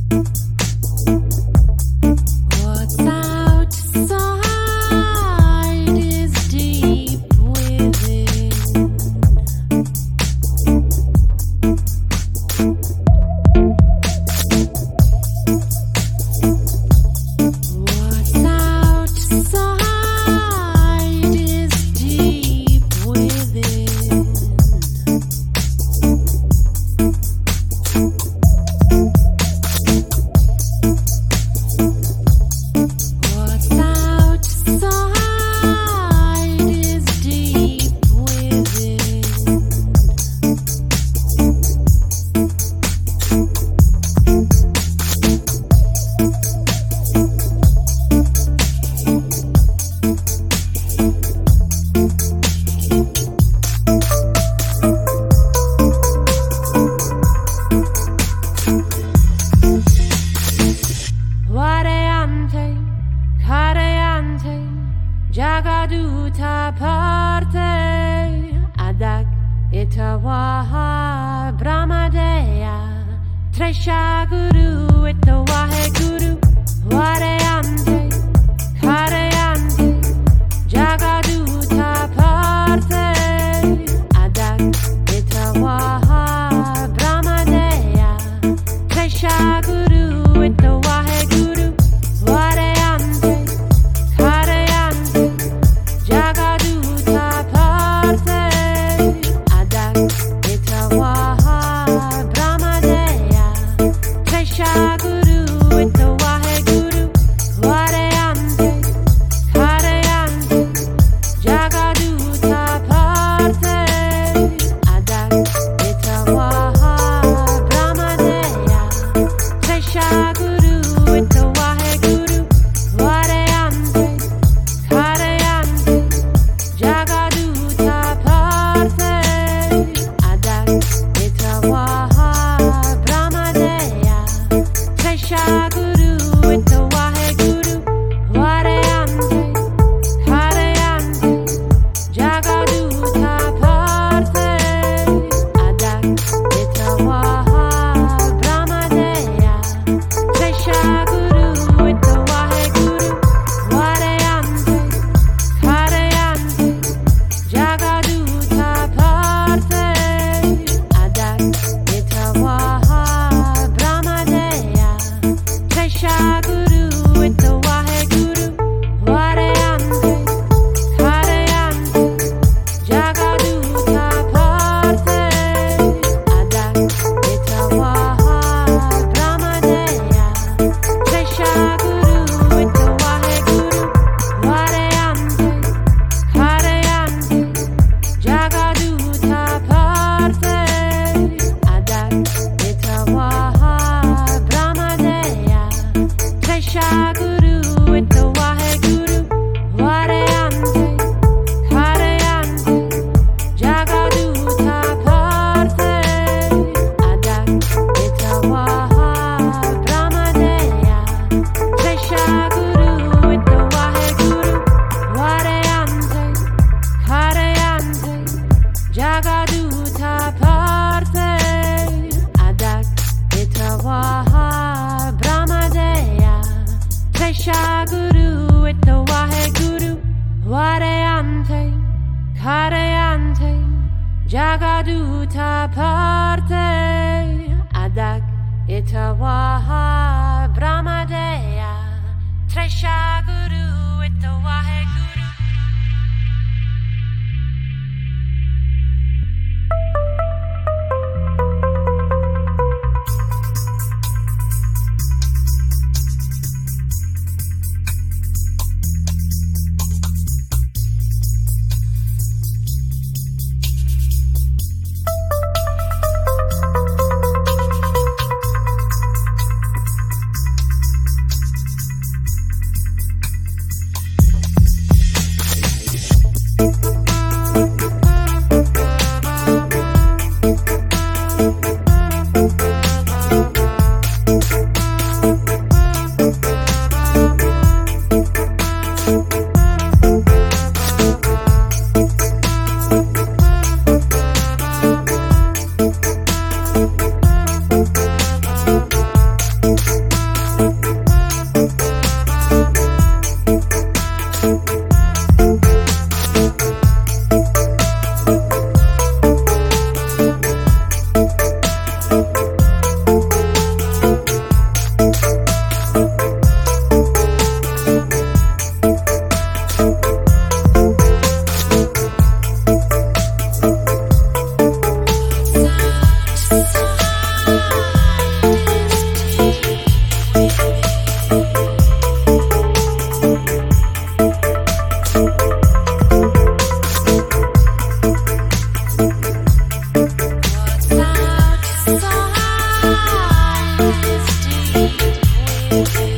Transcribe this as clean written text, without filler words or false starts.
Jagaduta parte adak itawaha brahmadeya tresha guru itawahe guru vareyante kareyante jagaduta parte adak itawaha brahmadeya tresha guru itawahe guru vareyante kareyante Jagaduta parte adak itawaha brahmadeya tresha guru itawahe guru vareyante kareyante Jagaduta parte adak itawaha brahmadeya tresha guru itawahe guru vareyante kareyante Jagaduta parte adak itawaha brahmadeya tresha guru itawahe guru vareyante kareyante Jagaduta parte adak itawaha brahmadeya tresha guru itawahe guru vareyante kareyante Jagaduta parte adak itawaha brahmadeya tresha guru itawahe guru vareyante kareyante Jagaduta parte adak itawaha brahmadeya tresha guru itawahe guru vareyante kareyante Jagaduta parte adak itawaha brahmadeya tresha guru itawahe guru vareyante kareyante Jagaduta parte adak itawaha brahmadeya tresha guru itawahe guru vareyante kareyante Jagaduta parte adak itawaha brahmadeya tresha guru itawahe guru vareyante kareyante Jagaduta parte adak itawaha brahmadeya tresha guru itawahe guru Majesty,